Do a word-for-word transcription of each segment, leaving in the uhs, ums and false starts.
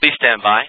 Please stand by.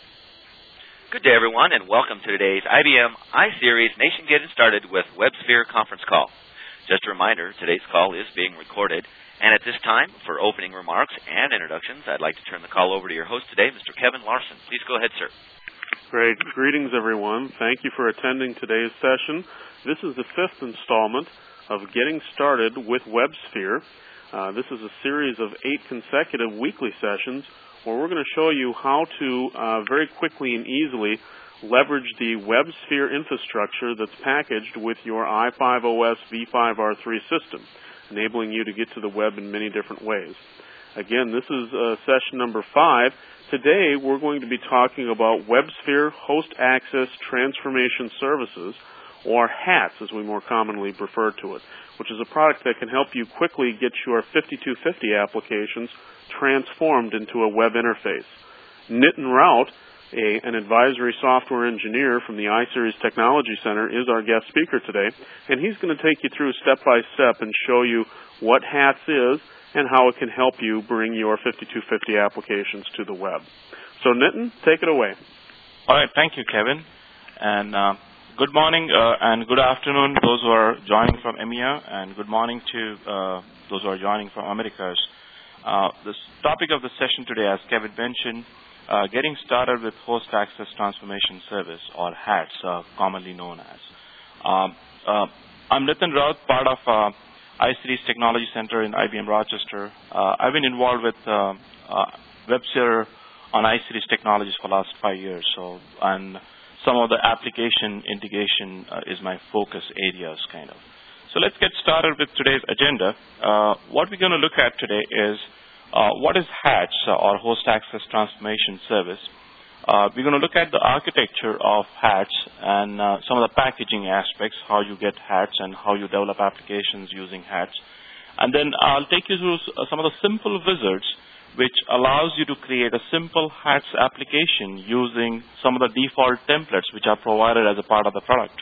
Good day, everyone, and welcome to today's I B M iSeries Nation Getting Started with WebSphere conference call. Just a reminder, today's call is being recorded, and at this time, for opening remarks and introductions, I'd like to turn the call over to your host today, Mister Kevin Larson. Please go ahead, sir. Great. Greetings, everyone. Thank you for attending today's session. This is the fifth installment of Getting Started with WebSphere. Uh, this is a series of eight consecutive weekly sessions where we're going to show you how to uh, very quickly and easily leverage the WebSphere infrastructure that's packaged with your i five O S v five r three system, enabling you to get to the web in many different ways. Again, this is uh, session number five. Today, we're going to be talking about WebSphere Host Access Transformation Services, or HATS as we more commonly refer to it, which is a product that can help you quickly get your fifty-two fifty applications transformed into a web interface. Nitin Raut, a, an advisory software engineer from the iSeries Technology Center, is our guest speaker today, and he's going to take you through step by step and show you what HATS is and how it can help you bring your fifty-two fifty applications to the web. So Nitin, take it away. All right, thank you, Kevin. And uh, good morning uh, and good afternoon, those who are joining from EMEA, and good morning to uh, those who are joining from Americas. Uh, the topic of the session today, as Kevin mentioned, uh, getting started with Host Access Transformation Service, or HATS, uh, commonly known as. Um, uh, I'm Nitin Raut, part of uh, iSeries Technology Center in I B M Rochester. Uh, I've been involved with uh, uh, WebSphere on iSeries Technologies for the last five years, so and some of the application integration uh, is my focus areas, kind of. So let's get started with today's agenda. Uh, what we're going to look at today is uh, what is HATS, uh, or Host Access Transformation Service. Uh, we're going to look at the architecture of HATS and uh, some of the packaging aspects, how you get HATS and how you develop applications using HATS. And then I'll take you through some of the simple wizards which allows you to create a simple HATS application using some of the default templates which are provided as a part of the product.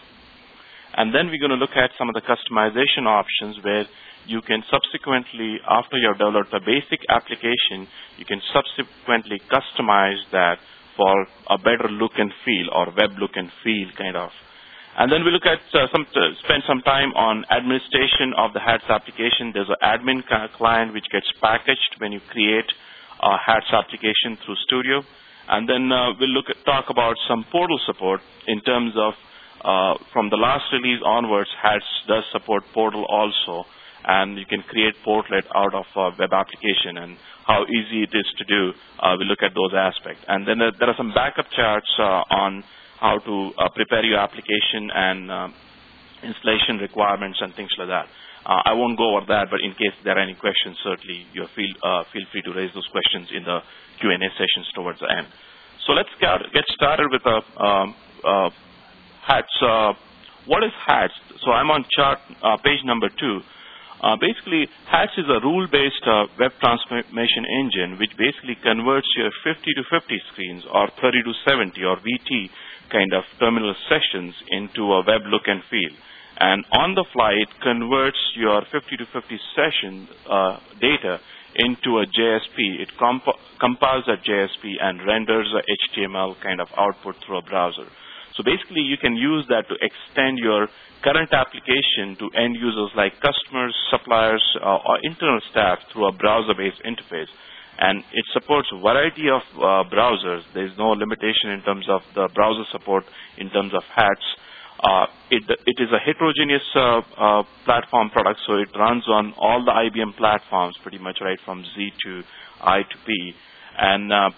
And then we're going to look at some of the customization options where you can subsequently, after you've developed a basic application, you can subsequently customize that for a better look and feel, or web look and feel, kind of. And then we look at uh, some uh, spend some time on administration of the HATS application. There's an admin client which gets packaged when you create a HATS application through Studio. And then uh, we'll look at, talk about some portal support in terms of uh, from the last release onwards, HATS does support portal also, and you can create portlet out of a web application and how easy it is to do. Uh, we'll look at those aspects. And then uh, there are some backup charts uh, on how to uh, prepare your application and uh, installation requirements and things like that. Uh, I won't go over that, but in case there are any questions, certainly you feel uh, feel free to raise those questions in the Q and A sessions towards the end. So let's get, get started with a um, uh, HATS. Uh, what is HATS? So I'm on chart uh, page number two. Uh, basically, HATS is a rule-based uh, web transformation engine which basically converts your fifty to fifty screens or thirty to seventy or V T kind of terminal sessions into a web look and feel. And on the fly, it converts your fifty to fifty session uh, data into a J S P. It comp compiles a J S P and renders a H T M L kind of output through a browser. So basically, you can use that to extend your current application to end users like customers, suppliers, uh, or internal staff through a browser-based interface. And it supports a variety of uh, browsers. There's no limitation in terms of the browser support in terms of HATS. Uh, it, it is a heterogeneous uh, uh, platform product, so it runs on all the I B M platforms pretty much, right from Z to I to P. And uh,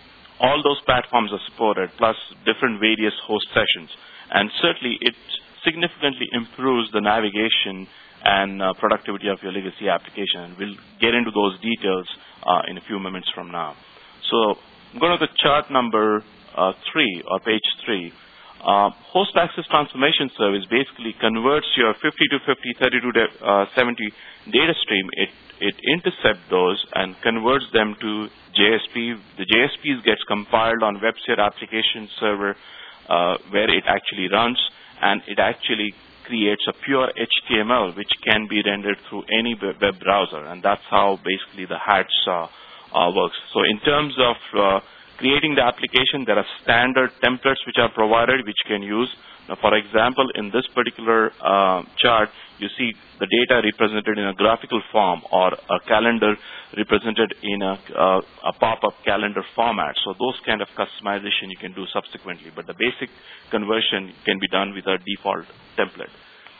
all those platforms are supported, plus different various host sessions. And certainly, it significantly improves the navigation and uh, productivity of your legacy application. And we'll get into those details uh, in a few moments from now. So go to the chart number uh, three, or page three. Uh, Host Access Transformation Service basically converts your fifty to fifty, thirty to seventy data stream. It, it intercepts those and converts them to J S P. The J S Ps gets compiled on WebSphere application server uh, where it actually runs, and it actually creates a pure H T M L which can be rendered through any web browser, and that's how basically the HATS uh, uh, works. So in terms of uh, creating the application, there are standard templates which are provided which you can use. Now, for example, in this particular uh, chart, you see the data represented in a graphical form or a calendar represented in a, uh, a pop-up calendar format. So those kind of customization you can do subsequently, but the basic conversion can be done with a default template.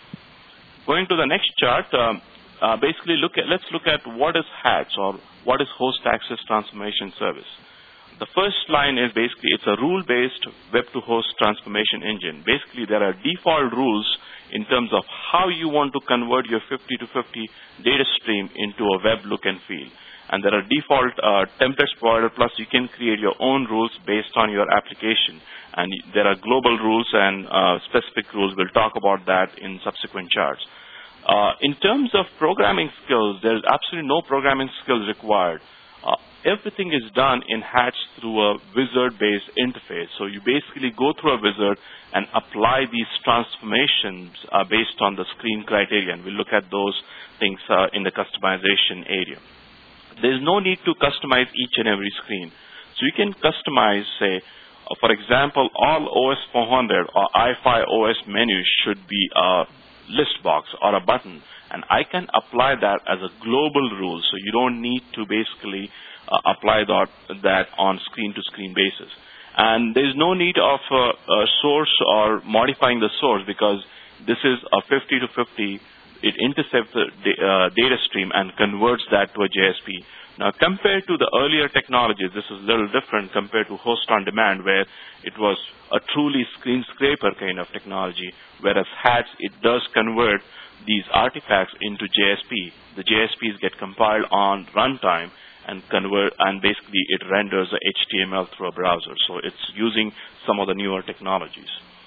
Going to the next chart, um, uh, basically look at, let's look at what is HATS, or what is Host Access Transformation Service. The first line is basically it's a rule-based web-to-host transformation engine. Basically, there are default rules in terms of how you want to convert your fifty to fifty data stream into a web look and feel. And there are default uh, templates provided, plus you can create your own rules based on your application. And there are global rules and uh, specific rules. We'll talk about that in subsequent charts. Uh, in terms of programming skills, there's absolutely no programming skills required. Uh, everything is done in HATS through a wizard-based interface. So you basically go through a wizard and apply these transformations uh, based on the screen criteria. And we'll look at those things uh, in the customization area. There's no need to customize each and every screen. So you can customize, say, uh, for example, all O S four hundred or i five O S menus should be a list box or a button. And I can apply that as a global rule, so you don't need to basically uh, apply that, that on screen-to-screen basis. And there's no need of uh, a source or modifying the source, because this is a fifty to fifty. It intercepts the uh, data stream and converts that to a J S P. Now, compared to the earlier technologies, this is a little different compared to host on demand, where it was a truly screen scraper kind of technology, whereas HATS, it does convert these artifacts into J S P. The J S Ps get compiled on runtime and convert, and basically it renders the H T M L through a browser. So it's using some of the newer technologies.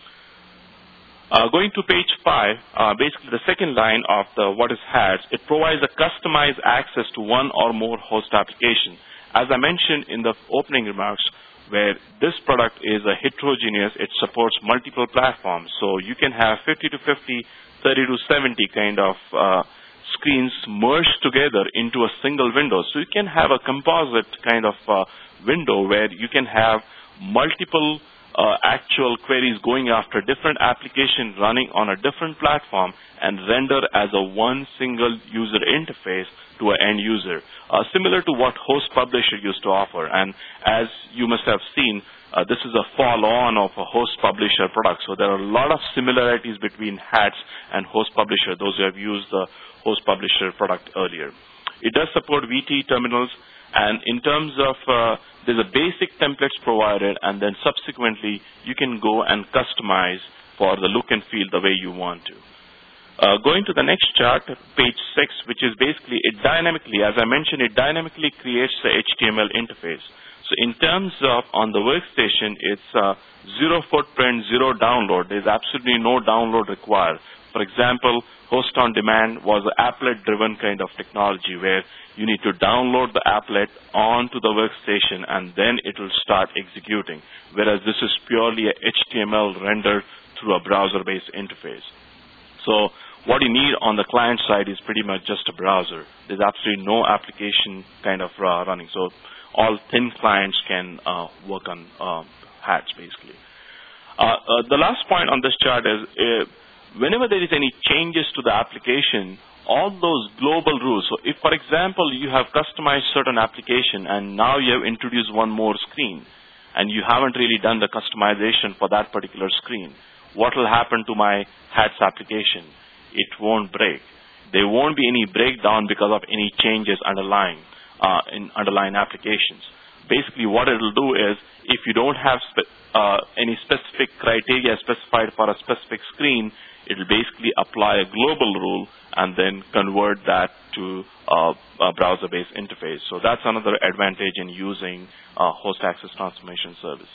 Uh, going to page five, uh, basically the second line of the what is HATS, it provides a customized access to one or more host application. As I mentioned in the opening remarks, where this product is a heterogeneous, it supports multiple platforms. So you can have fifty to fifty, thirty to seventy kind of uh, screens merged together into a single window. So you can have a composite kind of uh, window where you can have multiple uh, actual queries going after different applications running on a different platform and render as a one single user interface to an end user, uh, similar to what Host Publisher used to offer. And as you must have seen, Uh, this is a follow-on of a Host Publisher product. So there are a lot of similarities between HATS and Host Publisher, those who have used the Host Publisher product earlier. It does support V T terminals, and in terms of, uh, there's a basic templates provided, and then subsequently you can go and customize for the look and feel the way you want to. Uh, going to the next chart, page six, which is basically, it dynamically, as I mentioned, it dynamically creates the H T M L interface. So in terms of on the workstation, it's uh, zero footprint, zero download. There's absolutely no download required. For example, Host on Demand was an applet-driven kind of technology where you need to download the applet onto the workstation and then it will start executing, whereas this is purely a H T M L rendered through a browser-based interface. So what you need on the client side is pretty much just a browser. There's absolutely no application kind of uh, running. So all thin clients can uh, work on uh, HATS, basically. Uh, uh, the last point on this chart is uh, whenever there is any changes to the application, all those global rules. So if, for example, you have customized certain application and now you have introduced one more screen and you haven't really done the customization for that particular screen, what will happen to my HATS application? It won't break. There won't be any breakdown because of any changes underlying. Uh, in underlying applications. Basically, what it will do is, if you don't have spe uh, any specific criteria specified for a specific screen, it will basically apply a global rule and then convert that to uh, a browser-based interface. So that's another advantage in using uh, Host Access Transformation Service.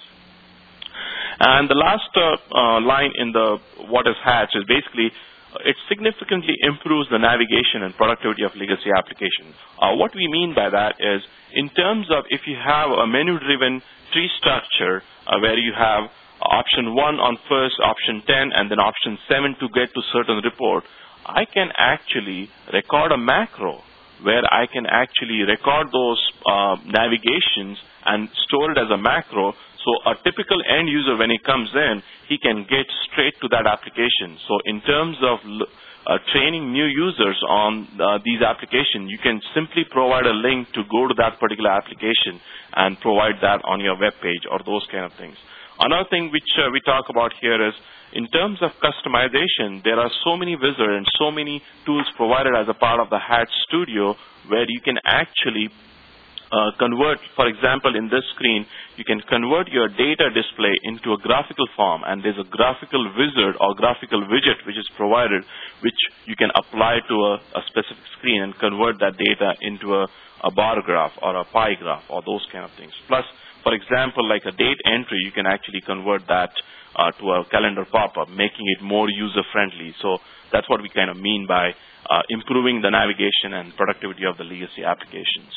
And the last uh, uh, line in the what is HATS is basically, it significantly improves the navigation and productivity of legacy applications. Uh, what we mean by that is, in terms of if you have a menu-driven tree structure uh, where you have option one on first, option ten, and then option seven to get to certain report, I can actually record a macro where I can actually record those uh, navigations and store it as a macro. So a typical end user, when he comes in, he can get straight to that application. So in terms of uh, training new users on uh, these applications, you can simply provide a link to go to that particular application and provide that on your web page or those kind of things. Another thing which uh, we talk about here is, in terms of customization, there are so many wizards and so many tools provided as a part of the Hatch Studio where you can actually uh, convert, for example, in this screen, you can convert your data display into a graphical form, and there's a graphical wizard or graphical widget which is provided, which you can apply to a, a specific screen and convert that data into a, a bar graph or a pie graph or those kind of things. Plus, for example, like a date entry, you can actually convert that uh, to a calendar pop-up, making it more user-friendly. So that's what we kind of mean by uh, improving the navigation and productivity of the legacy applications.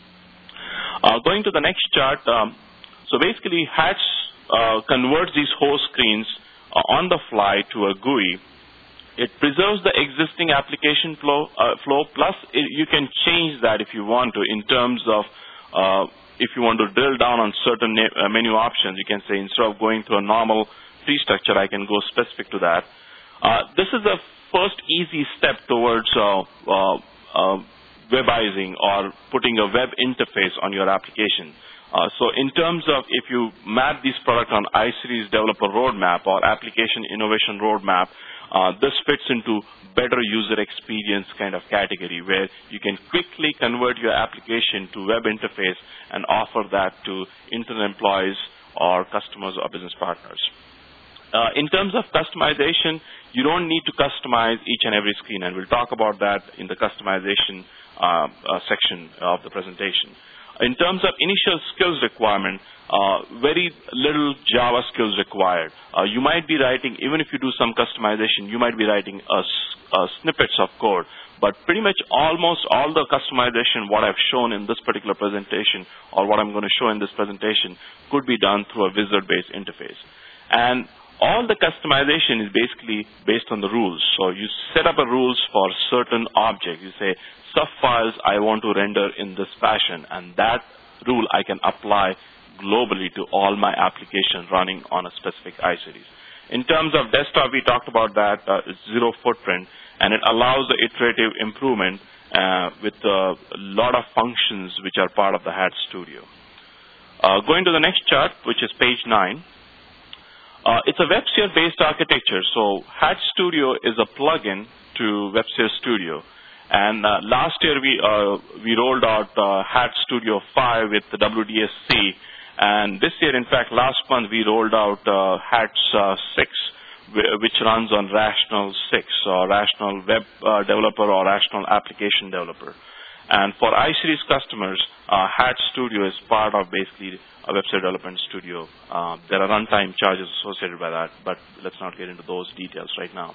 Uh, going to the next chart, um, so basically Hatch uh, converts these host screens uh, on the fly to a G U I. It preserves the existing application flow, uh, flow plus it, you can change that if you want to in terms of uh, if you want to drill down on certain uh, menu options. You can say instead of going to a normal tree structure, I can go specific to that. Uh, this is the first easy step towards uh, uh, uh, webizing or putting a web interface on your application. Uh, so in terms of if you map this product on iSeries Developer Roadmap or Application Innovation Roadmap, uh, this fits into better user experience kind of category where you can quickly convert your application to web interface and offer that to internal employees or customers or business partners. Uh, in terms of customization, you don't need to customize each and every screen, and we'll talk about that in the customization uh, uh, section of the presentation. In terms of initial skills requirement, uh, very little Java skills required. Uh, you might be writing, even if you do some customization, you might be writing a, a snippets of code, but pretty much almost all the customization, what I've shown in this particular presentation, or what I'm going to show in this presentation, could be done through a wizard-based interface. And all the customization is basically based on the rules. So you set up a rules for certain objects. You say, subfiles I want to render in this fashion, and that rule I can apply globally to all my applications running on a specific iSeries. In terms of desktop, we talked about that, uh, it's zero footprint, and it allows the iterative improvement uh, with a lot of functions which are part of the Hatch Studio. Uh, going to the next chart, which is page nine. Uh, it's a WebSphere-based architecture. So Hatch Studio is a plugin to WebSphere Studio. And uh, last year we uh, we rolled out uh, Hatch Studio five with the W D S C. And this year, in fact, last month we rolled out uh, Hatch uh, six, which runs on Rational six, or Rational Web uh, Developer or Rational Application Developer. And for iSeries customers, uh, Hatch Studio is part of basically a website development studio. Uh, there are runtime charges associated by that, but let's not get into those details right now.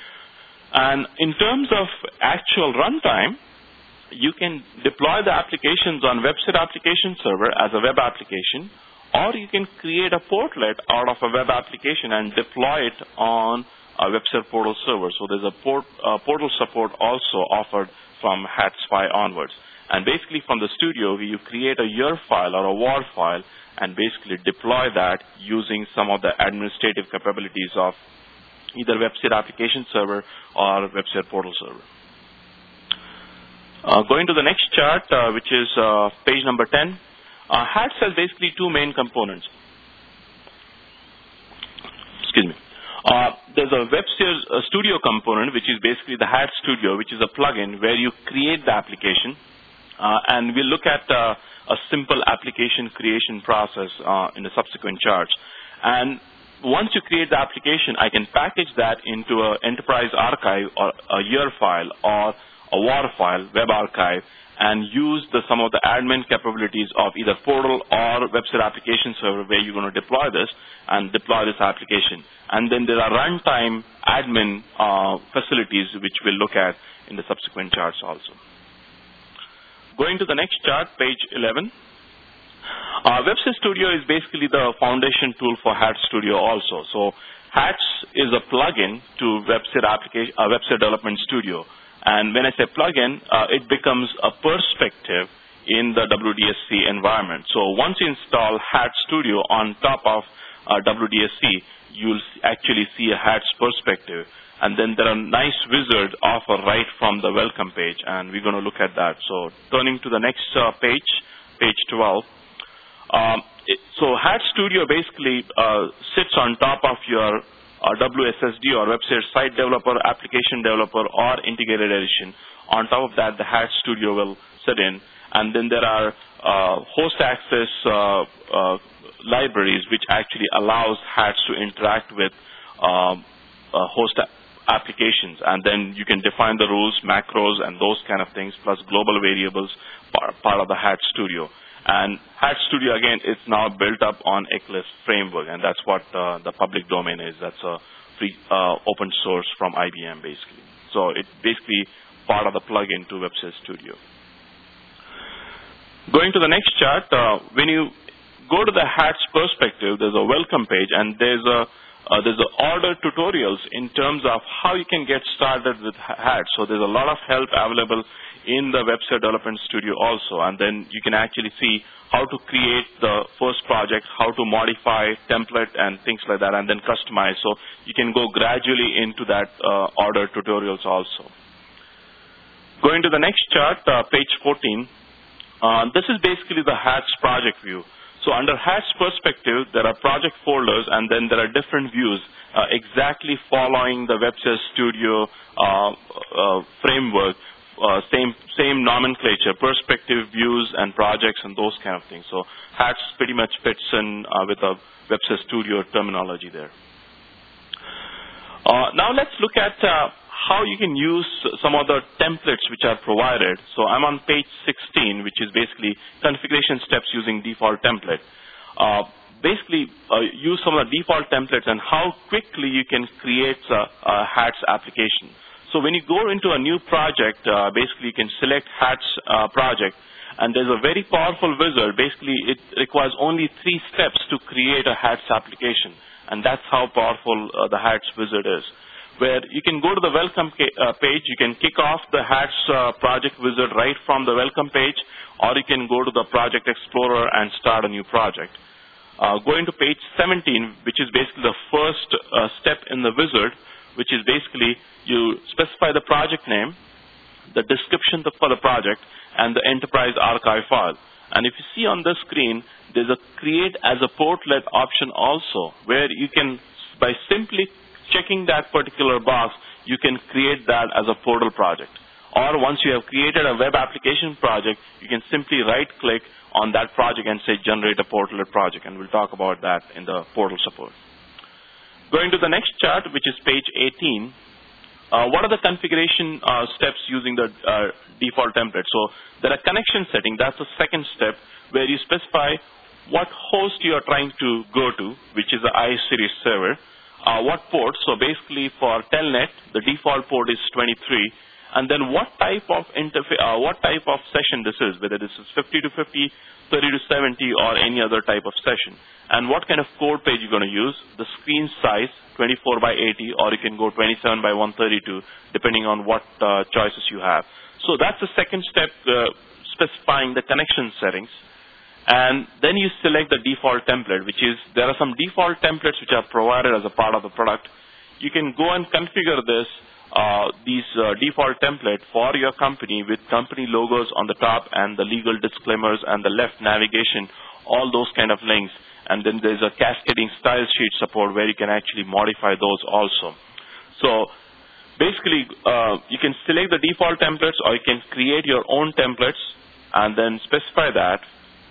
And in terms of actual runtime, you can deploy the applications on Webster Application Server as a web application, or you can create a portlet out of a web application and deploy it on a Webster Portal Server. So there's a port, uh, portal support also offered from Hatch five onwards. And basically from the studio, you create a year file or a war file and basically deploy that using some of the administrative capabilities of either Webster Application Server or Webster Portal Server. Uh, going to the next chart, uh, which is uh, page number ten. Uh, Hatch has basically two main components. Excuse me. Uh, there's a Webster uh, Studio component, which is basically the Hatch Studio, which is a plugin where you create the application. Uh, and we'll look at uh, a simple application creation process uh, in the subsequent charts. And once you create the application, I can package that into an enterprise archive or a year file or a war file, web archive, and use the, some of the admin capabilities of either Portal or Webster Application Server where you're going to deploy this and deploy this application. And then there are runtime admin uh, facilities which we'll look at in the subsequent charts also. Going to the next chart, page eleven. Uh, Webster Studio is basically the foundation tool for Hatch Studio also. So Hatch is a plugin to Webster, application, uh, Webster Development Studio. And when I say plugin, uh, it becomes a perspective in the W D S C environment. So once you install Hatch Studio on top of uh, W D S C, you'll actually see a Hatch perspective. And then there are nice wizards offer right from the welcome page, and we're going to look at that. So turning to the next uh, page, page twelve. Um, it, so Hatch Studio basically uh, sits on top of your uh, W S S D or website site developer, application developer, or integrated edition. On top of that, the Hatch Studio will sit in. And then there are uh, host access uh, uh, libraries, which actually allows Hatch to interact with um, uh, host applications. And then you can define the rules, macros, and those kind of things, plus global variables, part, part of the Hatch Studio. And Hatch Studio, again, it's now built up on Eclipse framework, and that's what uh, the public domain is. That's a free uh, open source from I B M, basically. So it's basically part of the plugin to WebSphere Studio. Going to the next chart, uh, when you go to the Hatch perspective, there's a welcome page, and there's a uh, there's a order tutorials in terms of how you can get started with Hatch. So there's a lot of help available in the Website Development Studio also, and then you can actually see how to create the first project, how to modify template and things like that, and then customize. So you can go gradually into that uh, order tutorials also. Going to the next chart, uh, page fourteen. Uh, this is basically the Hatch project view. So under Hatch perspective, there are project folders, and then there are different views uh, exactly following the WebSphere Studio uh, uh, framework, uh, same same nomenclature, perspective, views, and projects, and those kind of things. So Hatch pretty much fits in uh, with the WebSphere Studio terminology there. Uh, now let's look at uh, how you can use some of the templates which are provided. So I'm on page sixteen, which is basically configuration steps using default template. Uh, basically, uh, use some of the default templates and how quickly you can create a, a Hatch application. So when you go into a new project, uh, basically you can select Hatch uh, project, and there's a very powerful wizard. Basically, it requires only three steps to create a Hatch application, and that's how powerful uh, the Hatch wizard is. Where you can go to the welcome uh, page, you can kick off the Hatch uh, project wizard right from the welcome page, or you can go to the project explorer and start a new project. Uh, going to page seventeen, which is basically the first uh, step in the wizard, which is basically you specify the project name, the description for the project, and the enterprise archive file. And if you see on the screen, there's a create as a portlet option also, where you can, by simply checking that particular box, you can create that as a portal project. Or once you have created a web application project, you can simply right-click on that project and say generate a portlet project, and we'll talk about that in the portal support. Going to the next chart, which is page eighteen, uh, what are the configuration uh, steps using the uh, default template? So there are connection setting. That's the second step, where you specify what host you are trying to go to, which is the iSeries server. Uh, what port? So basically for Telnet, the default port is twenty-three. And then what type of interface, uh, what type of session this is, whether this is fifty to fifty, thirty to seventy, or any other type of session. And what kind of code page you're going to use, the screen size, twenty-four by eighty, or you can go twenty-seven by one thirty-two, depending on what uh, choices you have. So that's the second step, uh, specifying the connection settings. And then you select the default template, which is, there are some default templates which are provided as a part of the product. You can go and configure this, uh, these uh, default template for your company with company logos on the top and the legal disclaimers and the left navigation, all those kind of links. And then there's a cascading style sheet support where you can actually modify those also. So basically, uh, you can select the default templates, or you can create your own templates and then specify that.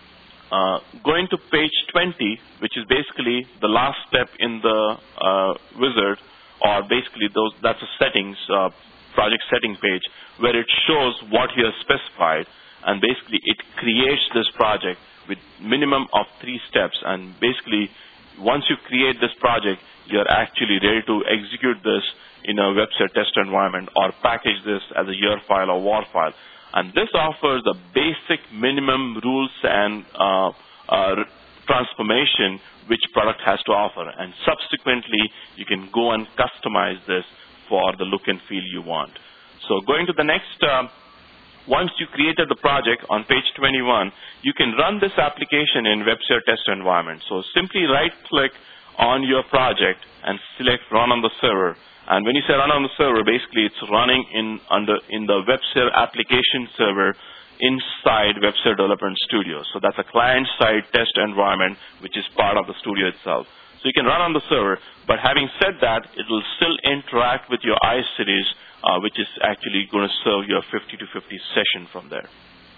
Uh, going to page twenty, which is basically the last step in the uh, wizard, or basically those, that's a settings, uh, project setting page, where it shows what you have specified, and basically it creates this project with minimum of three steps. And basically, once you create this project, you're actually ready to execute this in a WebSphere test environment, or package this as a year file or war file. And this offers the basic minimum rules and uh, uh, transformation which product has to offer. And subsequently, you can go and customize this for the look and feel you want. So going to the next, uh, once you created the project on page twenty-one, you can run this application in WebSphere test environment. So simply right-click on your project and select Run on the Server. And when you say Run on the Server, basically it's running in under in the WebSphere application server inside WebSphere Development Studio. So that's a client-side test environment, which is part of the studio itself. So you can run on the server, but having said that, it will still interact with your iSeries, uh, which is actually going to serve your fifty to fifty session from there.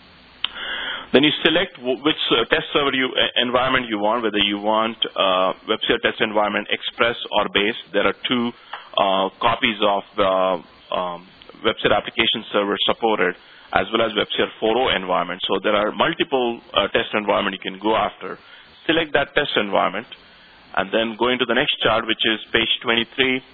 Then you select which uh, test server you, uh, environment you want, whether you want uh, WebSphere test environment Express or Base. There are two uh, copies of the um, WebSphere application server supported, as well as WebSphere four point oh environment. So there are multiple uh, test environment you can go after. Select that test environment, and then go into the next chart, which is page twenty-three.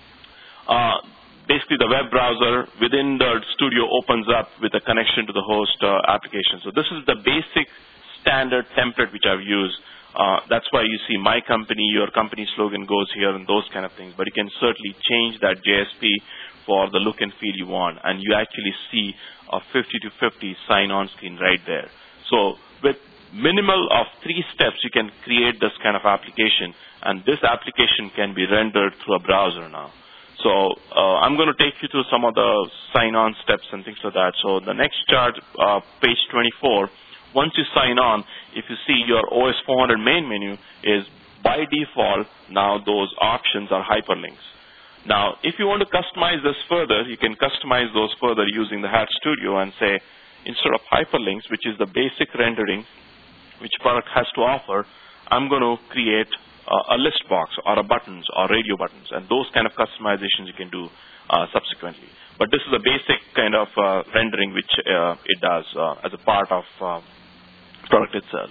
Uh, basically, the web browser within the studio opens up with a connection to the host uh, application. So this is the basic standard template which I've used. Uh, that's why you see my company, your company slogan goes here, and those kind of things. But you can certainly change that J S P for the look and feel you want, and you actually see a fifty to fifty sign-on screen right there. So with minimal of three steps, you can create this kind of application, and this application can be rendered through a browser now. So uh, I'm going to take you through some of the sign-on steps and things like that. So the next chart, uh, page twenty-four, once you sign on, if you see your O S four hundred main menu is by default, now those options are hyperlinks. Now, if you want to customize this further, you can customize those further using the Hat Studio and say, instead of hyperlinks, which is the basic rendering which product has to offer, I'm going to create uh, a list box or a buttons or radio buttons, and those kind of customizations you can do uh, subsequently. But this is a basic kind of uh, rendering which uh, it does uh, as a part of uh, product itself.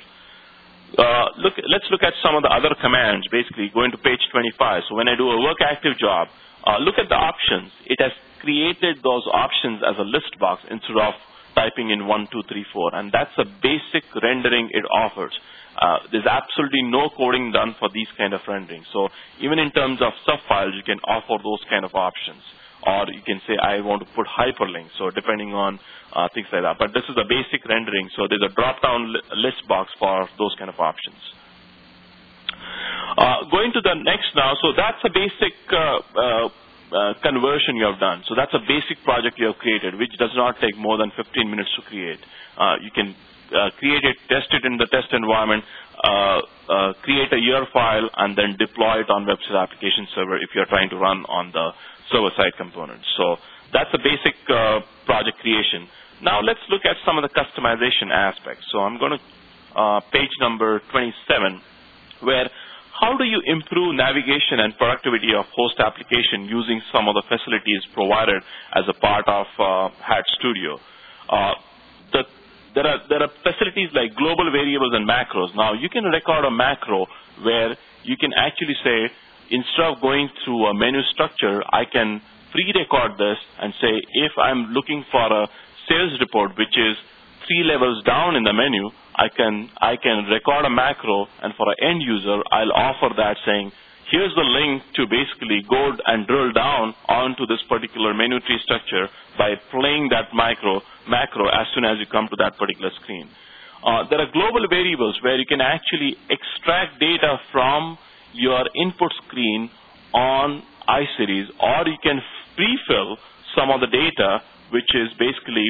Uh, look, let's look at some of the other commands. Basically, going to page twenty-five. So when I do a work active job, uh, look at the options. It has created those options as a list box instead of typing in one, two, three, four, and that's a basic rendering it offers. Uh, there's absolutely no coding done for these kind of renderings. So even in terms of subfiles, you can offer those kind of options. Or you can say, I want to put hyperlinks, so depending on uh, things like that. But this is a basic rendering, so there's a drop-down li list box for those kind of options. Uh, going to the next now, so that's a basic uh, uh, Uh, conversion you have done. So that's a basic project you have created, which does not take more than fifteen minutes to create. Uh, you can uh, create it, test it in the test environment, uh, uh, create a year file, and then deploy it on WebSphere application server if you're trying to run on the server-side components. So that's a basic uh, project creation. Now let's look at some of the customization aspects. So I'm going to uh, page number twenty-seven, where how do you improve navigation and productivity of host application using some of the facilities provided as a part of uh, Hat Studio? Uh, the, there, are, there are facilities like global variables and macros. Now, you can record a macro where you can actually say, instead of going through a menu structure, I can pre-record this and say, if I'm looking for a sales report, which is three levels down in the menu, I can I can record a macro, and for an end user, I'll offer that saying, here's the link to basically go and drill down onto this particular menu tree structure by playing that macro, macro as soon as you come to that particular screen. Uh, there are global variables where you can actually extract data from your input screen on iSeries, or you can pre-fill some of the data, which is basically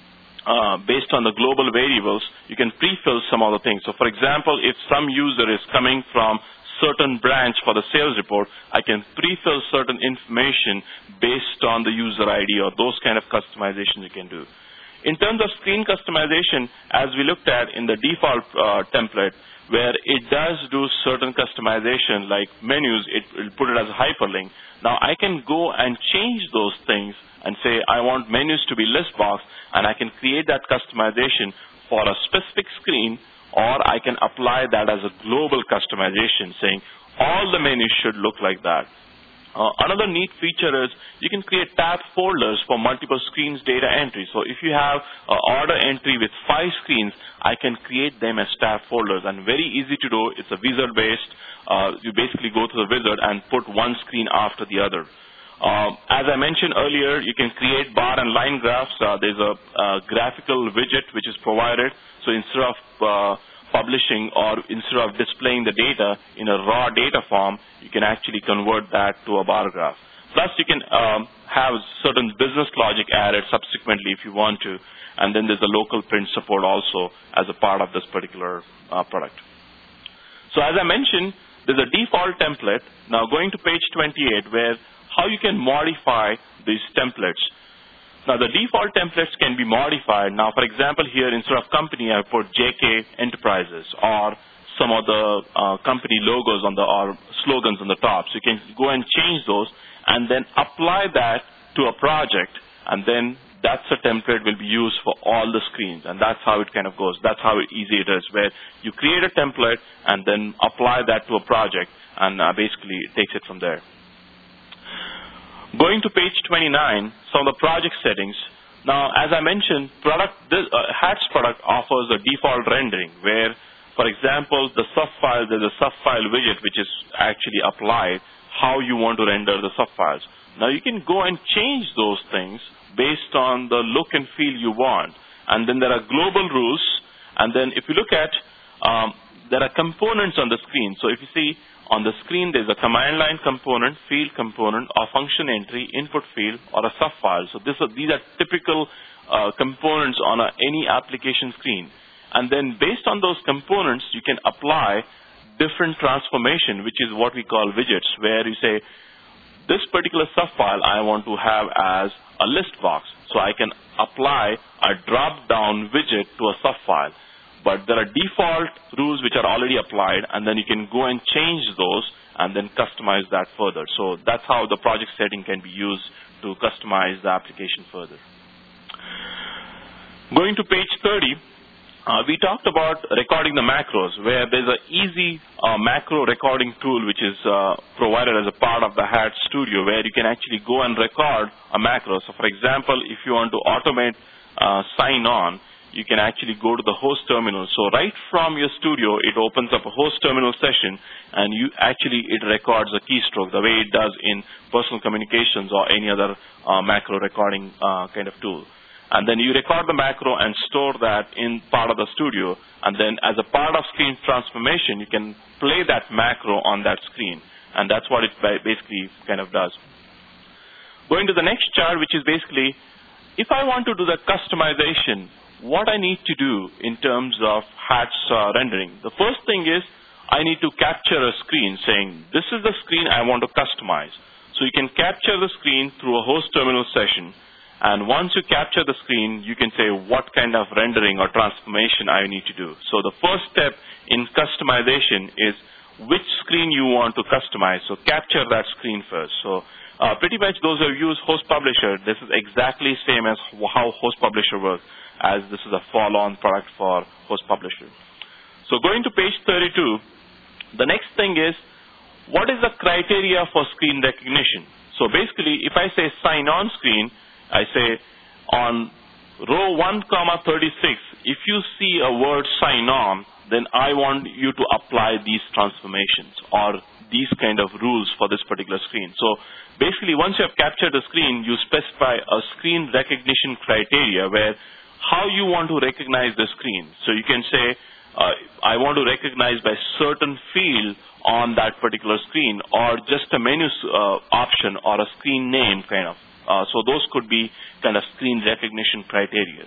Uh, based on the global variables, you can pre-fill some other things. So for example, if some user is coming from certain branch for the sales report, I can pre-fill certain information based on the user I D or those kind of customizations you can do. In terms of screen customization, as we looked at in the default uh, template, where it does do certain customization like menus, it will put it as a hyperlink. Now I can go and change those things and say I want menus to be list box, and I can create that customization for a specific screen, or I can apply that as a global customization saying all the menus should look like that. Uh, another neat feature is you can create tab folders for multiple screens data entry. So if you have an order entry with five screens, I can create them as tab folders, and very easy to do. It's a wizard based. Uh, you basically go to the wizard and put one screen after the other. Uh, as I mentioned earlier, you can create bar and line graphs. Uh, there's a, a graphical widget which is provided. So instead of uh, publishing or instead of displaying the data in a raw data form, you can actually convert that to a bar graph. Plus, you can um, have certain business logic added subsequently if you want to. And then there's a local print support also as a part of this particular uh, product. So as I mentioned, there's a default template. Now going to page twenty-eight, where how you can modify these templates. Now the default templates can be modified. Now for example here, instead of company, I put J K Enterprises or some of the uh, company logos on the or slogans on the top. So you can go and change those and then apply that to a project, and then that's a template will be used for all the screens, and that's how it kind of goes. That's how easy it is, where you create a template and then apply that to a project, and uh, basically it takes it from there. Going to page twenty-nine, some of the project settings. Now, as I mentioned, product this, uh, Hatch product offers a default rendering, where, for example, the subfile, there's a subfile widget which is actually applied, how you want to render the subfiles. Now, you can go and change those things based on the look and feel you want. And then there are global rules. And then if you look at, um, there are components on the screen. So if you see on the screen, there's a command line component, field component, or function entry, input field, or a subfile. So this are, these are typical uh, components on a, any application screen. And then based on those components, you can apply different transformation, which is what we call widgets, where you say, this particular subfile I want to have as a list box. So I can apply a drop-down widget to a subfile. But there are default rules which are already applied, and then you can go and change those and then customize that further. So that's how the project setting can be used to customize the application further. Going to page thirty, uh, we talked about recording the macros, where there's an easy uh, macro recording tool which is uh, provided as a part of the Hatch Studio, where you can actually go and record a macro. So for example, if you want to automate uh, sign on, you can actually go to the host terminal. So right from your studio, it opens up a host terminal session, and you actually, it records a keystroke the way it does in personal communications or any other uh, macro recording uh, kind of tool. And then you record the macro and store that in part of the studio. And then as a part of screen transformation, you can play that macro on that screen. And that's what it basically kind of does. Going to the next chart, which is basically, if I want to do the customization, what I need to do in terms of Hatch uh, rendering. The first thing is I need to capture a screen saying, this is the screen I want to customize. So you can capture the screen through a host terminal session. And once you capture the screen, you can say what kind of rendering or transformation I need to do. So the first step in customization is which screen you want to customize. So capture that screen first. So uh, pretty much those who use Host Publisher, this is exactly same as how Host Publisher works, as this is a follow-on product for Host Publisher. So going to page thirty-two, the next thing is, what is the criteria for screen recognition? So basically, if I say sign on screen, I say on row one comma thirty-six, if you see a word sign on, then I want you to apply these transformations or these kind of rules for this particular screen. So basically, once you have captured the screen, you specify a screen recognition criteria where how you want to recognize the screen. So you can say, uh, I want to recognize by certain field on that particular screen, or just a menu uh, option or a screen name kind of. Uh, so those could be kind of screen recognition criteria.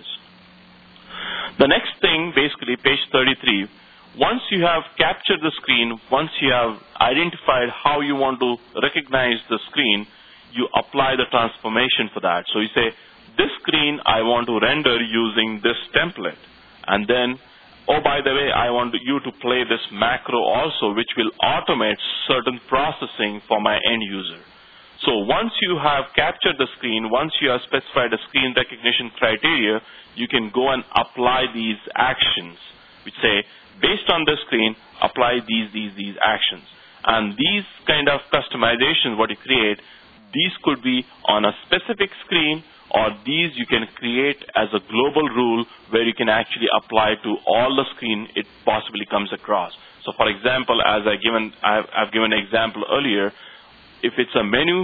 The next thing, basically, page thirty-three, once you have captured the screen, once you have identified how you want to recognize the screen, you apply the transformation for that. So you say, this screen I want to render using this template. And then, oh, by the way, I want you to play this macro also, which will automate certain processing for my end user. So once you have captured the screen, once you have specified the screen recognition criteria, you can go and apply these actions, which say, based on the screen, apply these, these, these actions. And these kind of customizations, what you create, these could be on a specific screen, or these you can create as a global rule where you can actually apply to all the screen it possibly comes across. So for example, as I given, I've, I've given an example earlier, if it's a menu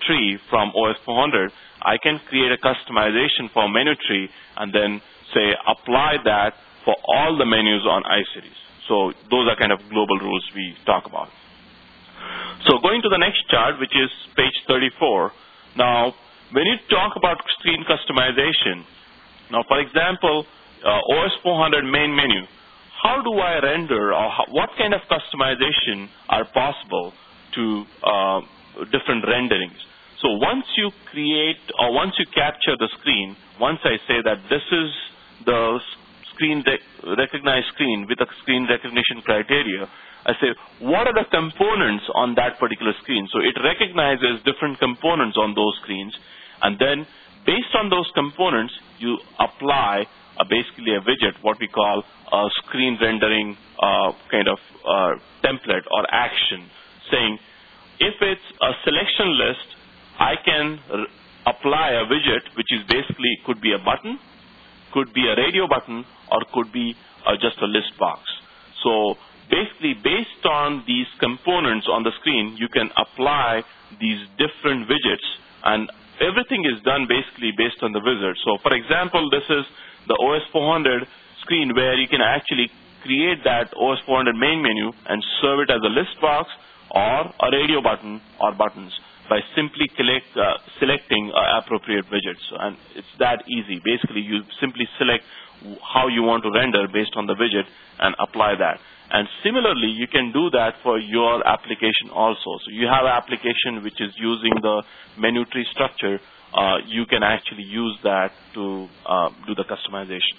tree from O S four hundred, I can create a customization for menu tree and then say apply that for all the menus on iSeries. So those are kind of global rules we talk about. So going to the next chart, which is page thirty-four. Now, when you talk about screen customization, now for example, uh, O S four hundred main menu, how do I render or how, what kind of customization are possible to uh, different renderings? So once you create or once you capture the screen, once I say that this is the screen rec recognized screen with a screen recognition criteria, I say, what are the components on that particular screen? So it recognizes different components on those screens, and then based on those components, you apply a, basically a widget, what we call a screen rendering uh, kind of uh, template or action, saying, if it's a selection list, I can apply a widget, which is basically could be a button, could be a radio button, or could be uh, just a list box. So basically, based on these components on the screen, you can apply these different widgets, and everything is done basically based on the wizard. So for example, this is the O S four hundred screen where you can actually create that O S four hundred main menu and serve it as a list box or a radio button or buttons by simply collect, uh, selecting uh, appropriate widgets. And it's that easy. Basically, you simply select how you want to render based on the widget and apply that. And similarly, you can do that for your application also. So you have an application which is using the menu tree structure. Uh, you can actually use that to uh, do the customization.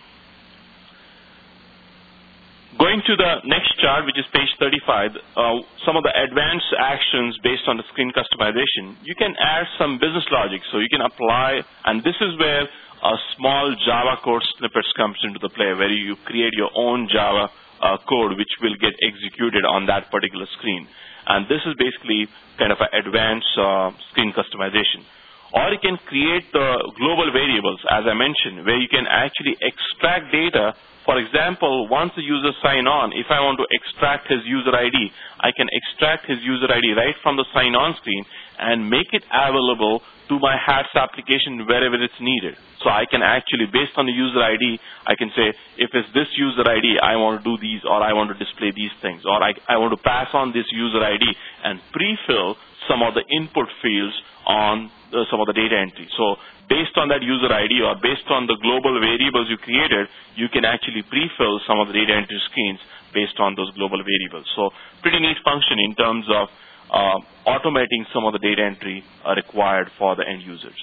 Going to the next chart, which is page thirty-five, uh, some of the advanced actions based on the screen customization, you can add some business logic. So you can apply, and this is where a small Java code snippets comes into the play, where you create your own Java uh, code which will get executed on that particular screen. And this is basically kind of an advanced uh, screen customization. Or you can create the global variables, as I mentioned, where you can actually extract data. For example, once the user sign on, if I want to extract his user I D, I can extract his user I D right from the sign on screen and make it available to my HATS application wherever it's needed. So I can actually, based on the user I D, I can say, if it's this user I D, I want to do these, or I want to display these things, or I, I want to pass on this user I D and pre-fill some of the input fields on uh, some of the data entry. So based on that user I D or based on the global variables you created, you can actually pre-fill some of the data entry screens based on those global variables. So pretty neat function in terms of uh, automating some of the data entry uh, required for the end users.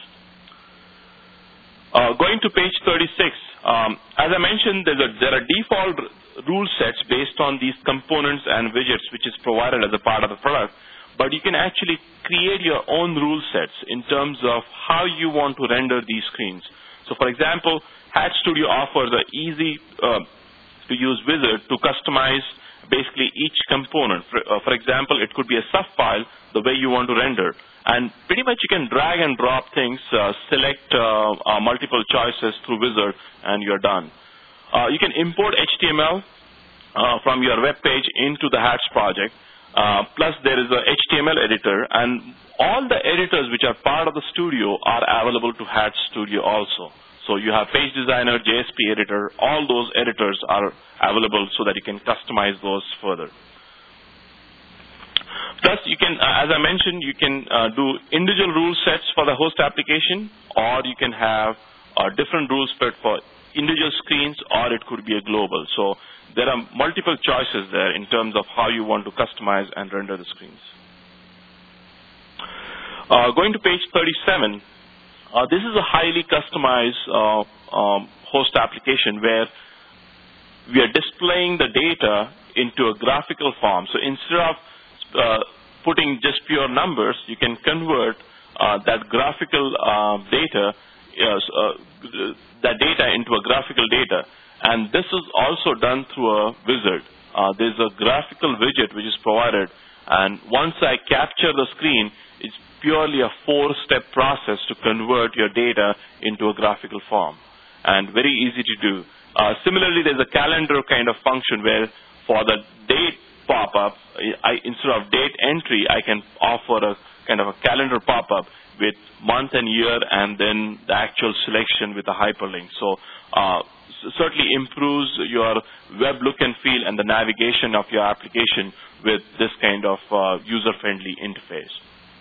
Uh, going to page thirty-six, um, as I mentioned, there's a, there are default rule sets based on these components and widgets which is provided as a part of the product. But you can actually create your own rule sets in terms of how you want to render these screens. So for example, HATS Studio offers an easy uh, to use wizard to customize basically each component. For, uh, for example, it could be a sub file the way you want to render. And pretty much you can drag and drop things, uh, select uh, uh, multiple choices through wizard, and you're done. Uh, you can import H T M L uh, from your web page into the HATS project. Uh, plus there is a H T M L editor, and all the editors which are part of the studio are available to HATS Studio also. So you have Page Designer, J S P editor, all those editors are available so that you can customize those further. Plus you can, uh, as I mentioned, you can uh, do individual rule sets for the host application, or you can have a different rule set for individual screens, or it could be a global. So there are multiple choices there in terms of how you want to customize and render the screens. Uh, going to page thirty-seven, uh, this is a highly customized uh, um, host application where we are displaying the data into a graphical form. So instead of uh, putting just pure numbers, you can convert uh, that graphical uh, data, uh, uh, that data into a graphical data. And this is also done through a wizard. Uh, there's a graphical widget which is provided, and once I capture the screen, it's purely a four-step process to convert your data into a graphical form, and very easy to do. Uh, similarly, there's a calendar kind of function where for the date pop-up, I, instead of date entry, I can offer a kind of a calendar pop-up with month and year, and then the actual selection with the hyperlink. So uh, certainly improves your web look and feel and the navigation of your application with this kind of uh, user-friendly interface.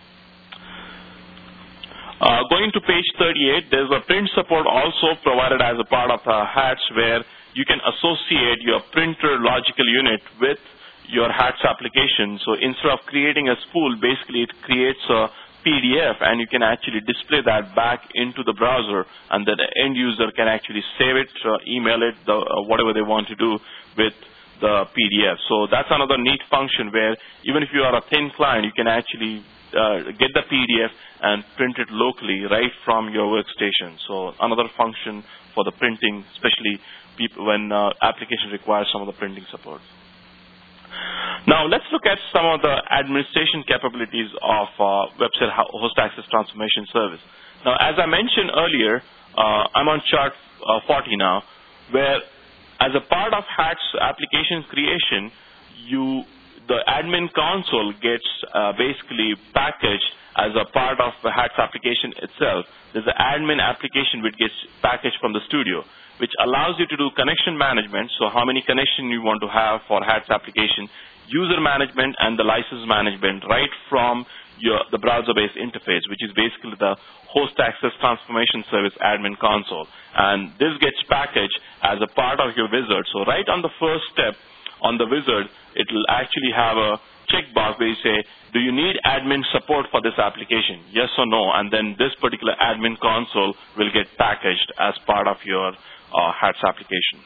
Uh, going to page thirty-eight, there's a print support also provided as a part of uh, HATS, where you can associate your printer logical unit with your HATS application. So instead of creating a spool, basically it creates a P D F, and you can actually display that back into the browser, and then the end user can actually save it, uh, email it, the, uh, whatever they want to do with the P D F. So that's another neat function where even if you are a thin client, you can actually uh, get the P D F and print it locally right from your workstation. So another function for the printing, especially people when uh, application requires some of the printing support. Now let's look at some of the administration capabilities of uh, Webster Host Access Transformation Service. Now, as I mentioned earlier, uh, I'm on chart uh, forty now, where as a part of HATS application creation, you the admin console gets uh, basically packaged as a part of the HATS application itself. There's an admin application which gets packaged from the studio, which allows you to do connection management, so how many connections you want to have for HATS application, user management, and the license management right from your, the browser-based interface, which is basically the Host Access Transformation Service admin console. And this gets packaged as a part of your wizard. So right on the first step on the wizard, it will actually have a checkbox where you say, do you need admin support for this application? Yes or no? And then this particular admin console will get packaged as part of your uh, HATS application.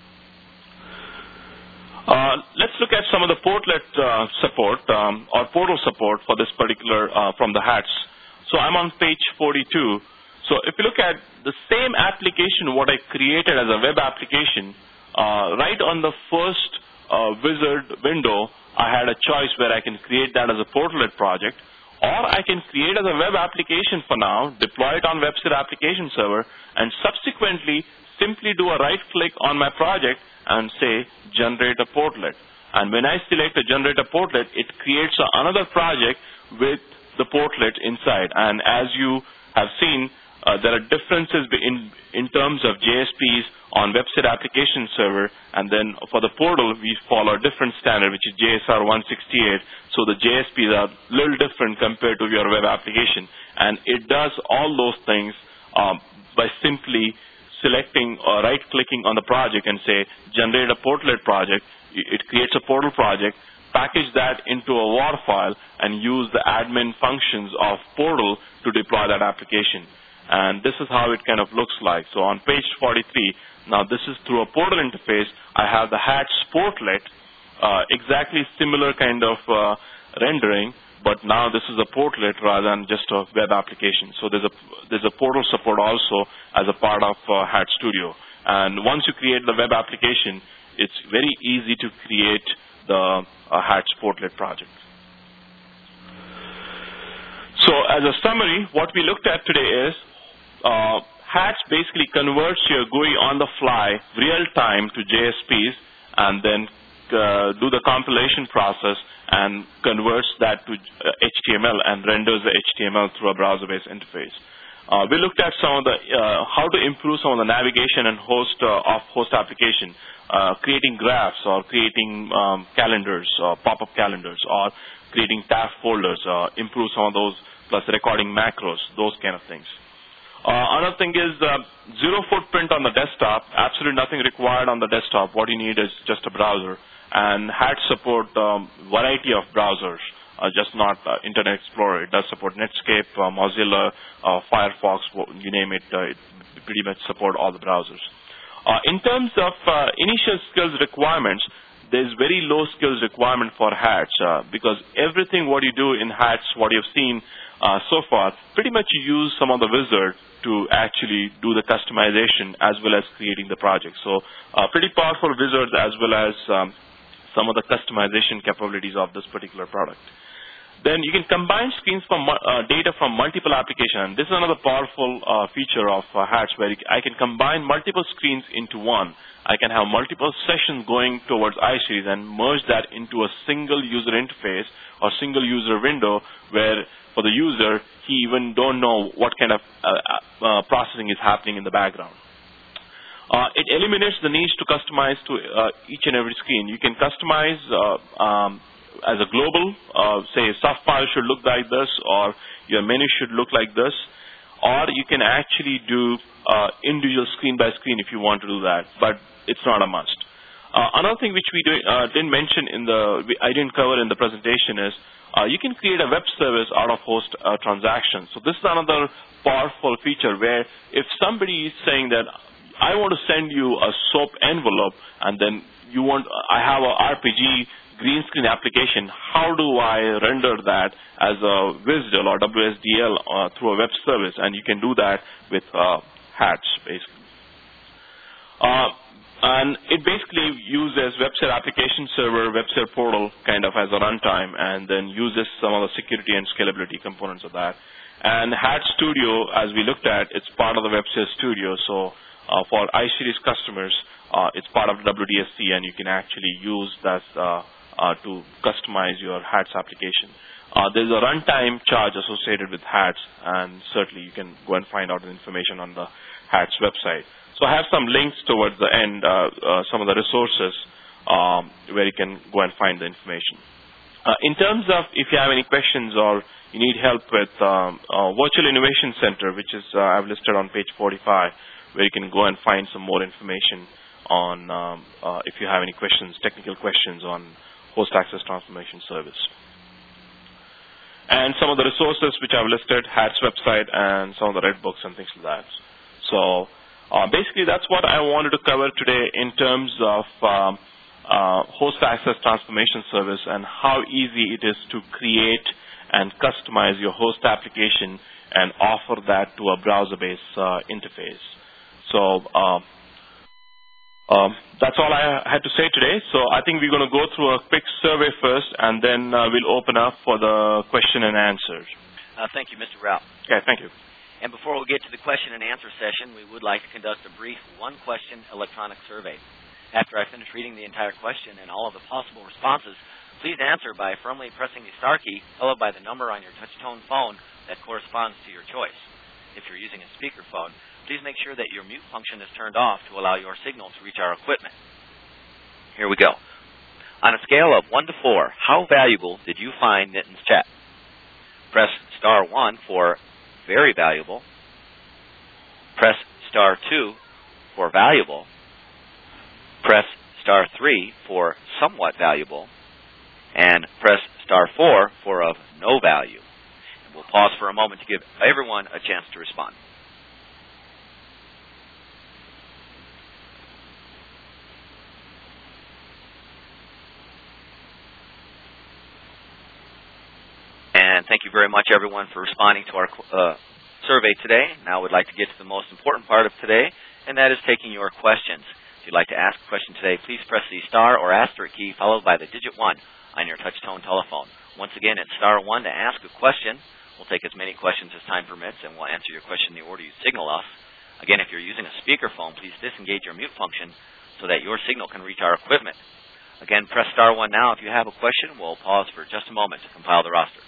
Uh, let's look at some of the portlet uh, support um, or portal support for this particular uh, from the HATS. So I'm on page forty-two. So if you look at the same application, what I created as a web application, uh, right on the first uh, wizard window, I had a choice where I can create that as a portlet project, or I can create as a web application for now, deploy it on Webster Application Server, and subsequently simply do a right-click on my project and say, generate a portlet. And when I select a generate a portlet, it creates another project with the portlet inside. And as you have seen, uh, there are differences in, in terms of J S Ps on Webster Application Server, and then for the portal, we follow a different standard, which is J S R one sixty-eight. So the J S Ps are a little different compared to your web application. And it does all those things um, by simply selecting or right-clicking on the project and say, generate a portlet project. It creates a portal project, package that into a WAR file, and use the admin functions of portal to deploy that application. And this is how it kind of looks like. So on page forty-three, now this is through a portal interface. I have the HATS portlet, uh, exactly similar kind of uh, rendering, but now this is a portlet rather than just a web application. So there's a there's a portal support also as a part of uh, HATS Studio. And once you create the web application, it's very easy to create the uh, HATS portlet project. So as a summary, what we looked at today is uh, HATS basically converts your G U I on the fly, real time to J S Ps, and then uh, do the compilation process and converts that to H T M L and renders the H T M L through a browser-based interface. Uh, we looked at some of the uh, how to improve some of the navigation and host uh, of host application, uh, creating graphs or creating um, calendars, or pop-up calendars, or creating task folders, uh, improve some of those, plus recording macros, those kind of things. Uh, another thing is uh, zero footprint on the desktop, absolutely nothing required on the desktop. What you need is just a browser. And HATS support um, variety of browsers, uh, just not uh, Internet Explorer. It does support Netscape, uh, Mozilla, uh, Firefox, you name it. Uh, it pretty much support all the browsers. Uh, in terms of uh, initial skills requirements, there's very low skills requirement for HATS uh, because everything what you do in HATS, what you've seen uh, so far, pretty much you use some of the wizard to actually do the customization as well as creating the project. So uh, pretty powerful wizards as well as um, some of the customization capabilities of this particular product. Then you can combine screens from uh, data from multiple applications. This is another powerful uh, feature of uh, HATS, where I can combine multiple screens into one. I can have multiple sessions going towards iSeries and merge that into a single user interface or single user window, where for the user, he even don't know what kind of uh, uh, processing is happening in the background. Uh, it eliminates the need to customize to uh, each and every screen. You can customize uh, um, as a global, uh, say, soft file should look like this, or your menu should look like this, or you can actually do uh, individual screen by screen if you want to do that, but it's not a must. Uh, another thing which we do, uh, didn't mention in the, I didn't cover in the presentation is, uh, you can create a web service out of host uh, transactions. So this is another powerful feature where if somebody is saying that I want to send you a SOAP envelope, and then you want, I have a R P G green screen application, how do I render that as a W S D L or W S D L uh, through a web service? And you can do that with uh, HATS, basically. Uh, and it basically uses website application server, website portal kind of as a runtime, and then uses some of the security and scalability components of that. And HATS Studio, as we looked at, it's part of the website studio. So uh, for iSeries customers, uh, it's part of the W D S C, and you can actually use that uh, Uh, to customize your HATS application. Uh, there's a runtime charge associated with HATS, and certainly you can go and find out the information on the HATS website. So I have some links towards the end, uh, uh, some of the resources um, where you can go and find the information. Uh, in terms of if you have any questions or you need help with um, uh, Virtual Innovation Center, which is uh, I've listed on page forty-five, where you can go and find some more information on um, uh, if you have any questions, technical questions on Host Access Transformation Service. And some of the resources which I've listed, HATS website and some of the red books and things like that. So uh, basically that's what I wanted to cover today in terms of um, uh, Host Access Transformation Service and how easy it is to create and customize your host application and offer that to a browser-based uh, interface. So uh, Um, that's all I had to say today. So I think we're going to go through a quick survey first, and then uh, we'll open up for the question and answer. Uh, thank you, Mister Rao. Okay, thank you. And before we get to the question and answer session, we would like to conduct a brief one-question electronic survey. After I finish reading the entire question and all of the possible responses, please answer by firmly pressing the star key, followed by the number on your touch-tone phone that corresponds to your choice. If you're using a speakerphone, please make sure that your mute function is turned off to allow your signal to reach our equipment. Here we go. On a scale of one to four, how valuable did you find Nitin's chat? Press star one for very valuable. Press star two for valuable. Press star three for somewhat valuable. And press star four for of no value. And we'll pause for a moment to give everyone a chance to respond. And thank you very much, everyone, for responding to our uh, survey today. Now we'd like to get to the most important part of today, and that is taking your questions. If you'd like to ask a question today, please press the star or asterisk key followed by the digit one on your touch-tone telephone. Once again, it's star one to ask a question. We'll take as many questions as time permits, and we'll answer your question in the order you signal us. Again, if you're using a speakerphone, please disengage your mute function so that your signal can reach our equipment. Again, press star one now if you have a question. We'll pause for just a moment to compile the roster.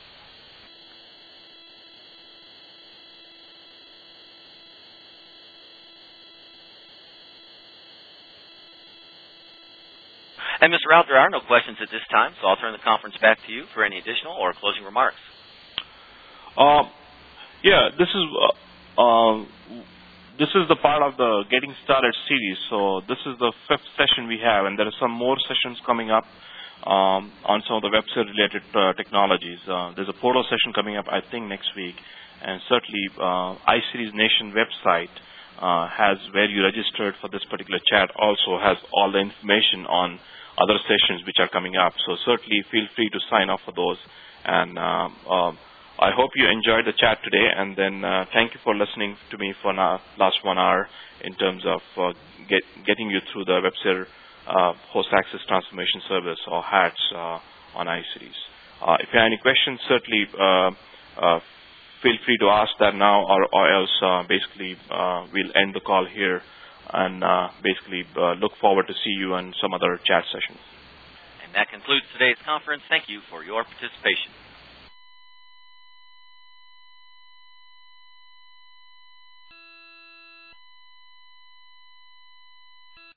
And Mister Rout, there are no questions at this time, so I'll turn the conference back to you for any additional or closing remarks. Uh, yeah, this is uh, uh, this is the part of the Getting Started series. So this is the fifth session we have, and there are some more sessions coming up um, on some of the website-related uh, technologies. Uh, there's a portal session coming up, I think, next week, and certainly uh, iSeries Nation website uh, has where you registered for this particular chat also has all the information on other sessions which are coming up. So certainly feel free to sign up for those. And um, um, I hope you enjoyed the chat today. And then uh, thank you for listening to me for the last one hour in terms of uh, get, getting you through the WebSphere uh, Host Access Transformation Service, or HATS, uh, on iSeries. Uh, if you have any questions, certainly uh, uh, feel free to ask that now, or, or else uh, basically uh, we'll end the call here and uh, basically uh, look forward to see you on some other chat session. And that concludes today's conference. Thank you for your participation.